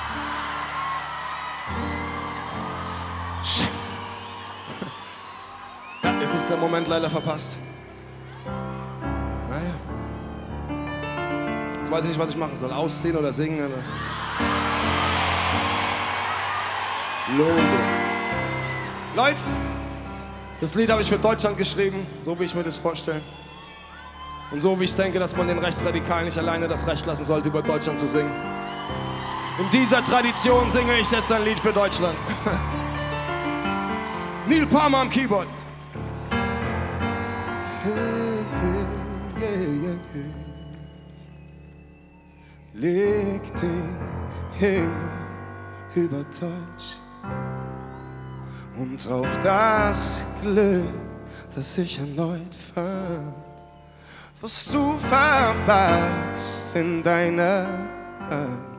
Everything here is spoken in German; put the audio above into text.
Scheiße. Ja, jetzt ist der Moment leider verpasst. Naja. Jetzt weiß ich nicht, was ich machen soll. Ausziehen oder singen oder... Logo. Leute, das Lied habe ich für Deutschland geschrieben, so wie ich mir das vorstelle. Und so wie ich denke, dass man den Rechtsradikalen nicht alleine das Recht lassen sollte, über Deutschland zu singen. In dieser Tradition singe ich jetzt ein Lied für Deutschland. Neil Palmer am Keyboard. Leg den Himmel über Deutsch und auf das Glück, das ich erneut fand, was du verbargst in deiner Hand.